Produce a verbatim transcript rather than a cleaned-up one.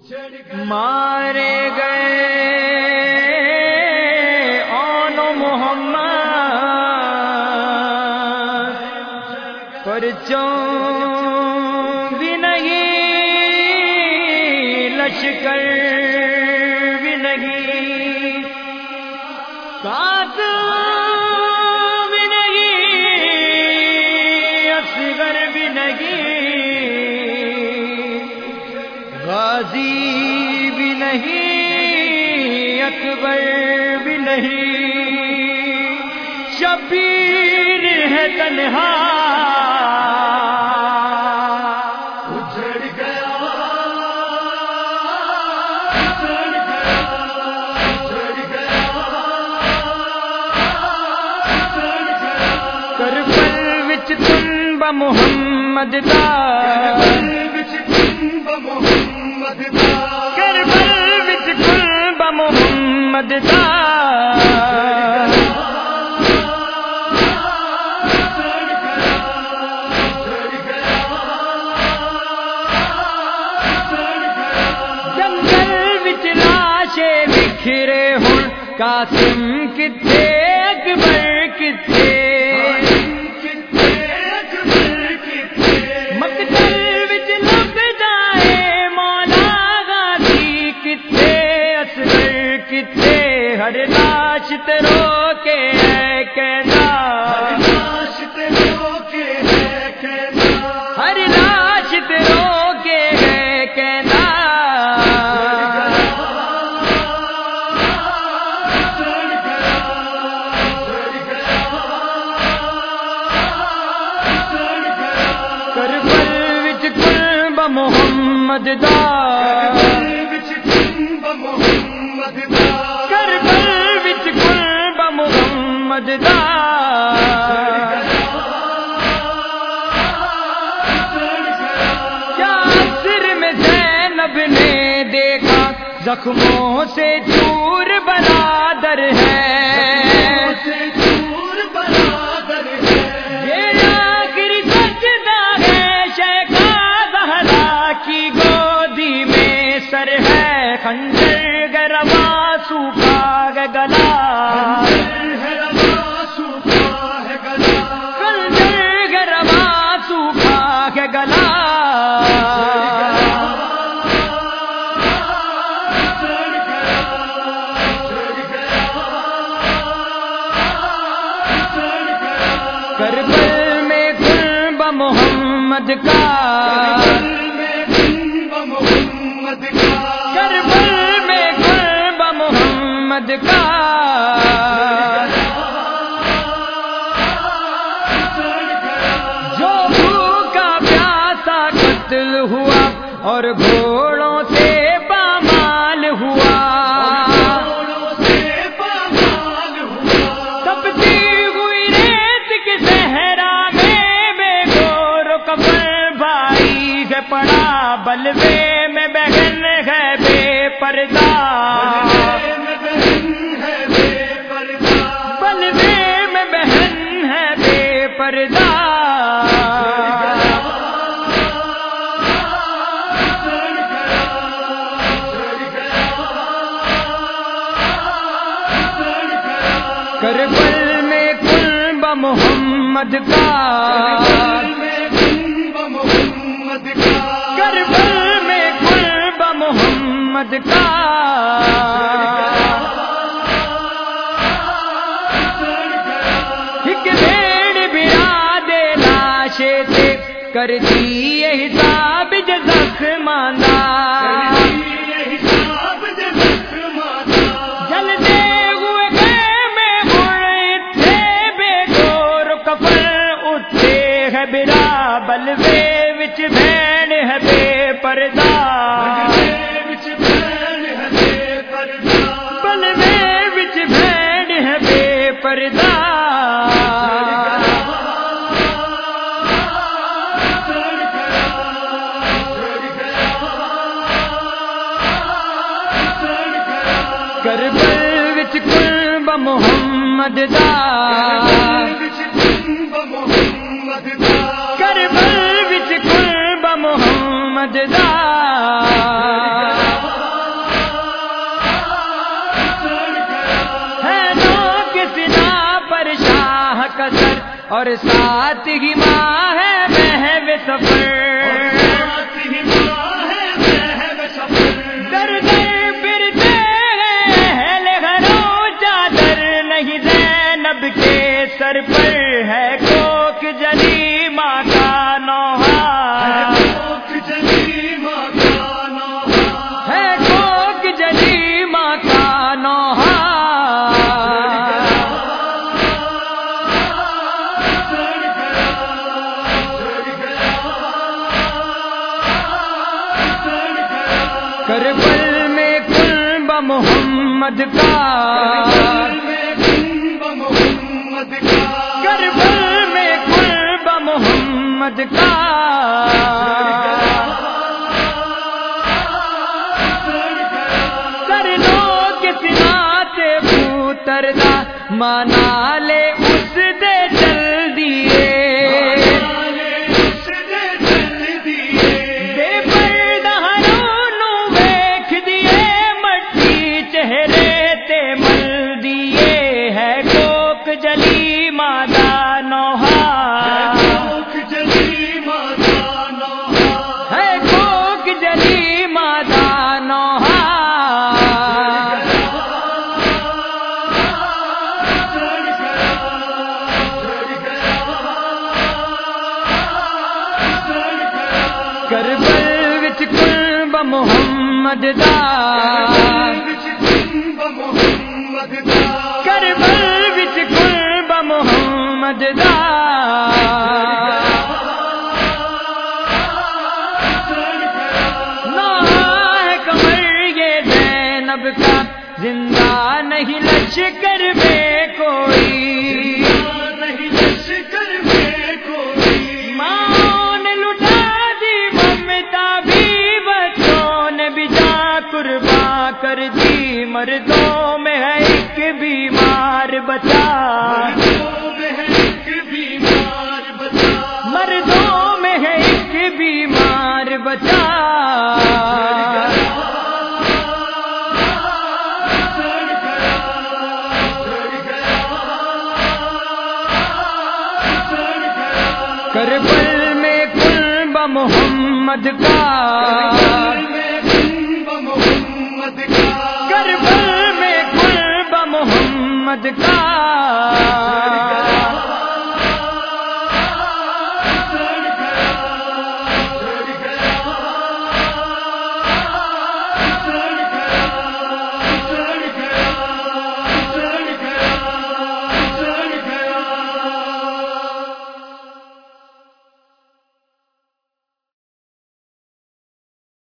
مارے گئے آن محمد پرچوں بھی نہیں، لشکر بھی نہیں، قاتل بھی نہیں، اصغر بھی نہیں، غازی بھی نہیں، اکبر بھی نہیں، شبیر ہے تنہا اجڑ گیا، اجڑ گیا، اجڑ گیا، اجڑ گیا۔ کربل وچ تن بمحمد دا، کربل وچ کل بمحمد دا، جنگل وچ لاشیں بکھرے ہن، قاسم کتھے اکبر کتھے، ہر لاش تے رو کے ہے کہنا، ہر لاش تے رو کے ہے کہنا، ہر لاش تے رو کے ہے کہنا، کربل وچ کل بمحمد دا، کربل وچ کل بمحمد دا، کیا عصر میں زینب نے دیکھا زخموں سے چور برادر ہے، یہ آخری سجدہ ہے شیخا زہرا کی گودی میں سر ہے، خنجر گروا سوکھا ہے گلا، خنجر گروا سوکھا ہے گلا، کربل میں کل بمحمد کا، کربل میں کل بمحمد کا، جو بھوکا پیاسا قتل ہوا اور گھوڑوں سے پامال ہوا، تپتی ہوئی ریت کے صحرا میں بے گور کفن بھائی ہے پڑا، بلوے میں بہن ہے بے پردہ، بلوے میں بہن ہے بے پردہ، کربل میں کل بمحمد کا، کربل میں کل بمحمد کا، ایک بھیڑ براد لاشے تھے کرتی یہ حساب جو زخماں دا، جلدے ہوئے خیمے ہوئے تھے بے گور کفن اٹھے ہے برا، بلوے وچ بھین ہے بے پردہ، بلوے وچ بھین ہے بے پردہ، کربل وچ کل بمحمد دا، کربل وچ کل بمحمد دا، اور ساتھ ہی ماں ہے محو سفر، در در پھرتے ہیں اہل گھروں چادر نہیں زینب کے سر پر، ہے کوک جلی ماں کا نوحہ، ہے کوک جلی ماں کا نوحہ، کربل میں کل محمد کا، کربل میں کل محمد کا، کر لو کس نات پوتردا مانا لے اس دے چل دیے، جلی مادا نوحہ، ہے کوک جلی مادا نوحہ، کربل وچ کل محمد دا، کربل وچ کل محمد دا، نوحہ ہے کمر یہ زینب کا، زندہ نہیں لشکر میں کوئی، ماں نے لٹا دی ممتا بھی، بچوں نے بھی جان قربان کر دی، مردوں میں ہے ایک بیمار بچا، مردوں میں ہے ایک بیمار بچا، کربل میں کل محمد کا، کربل میں کل محمد کا،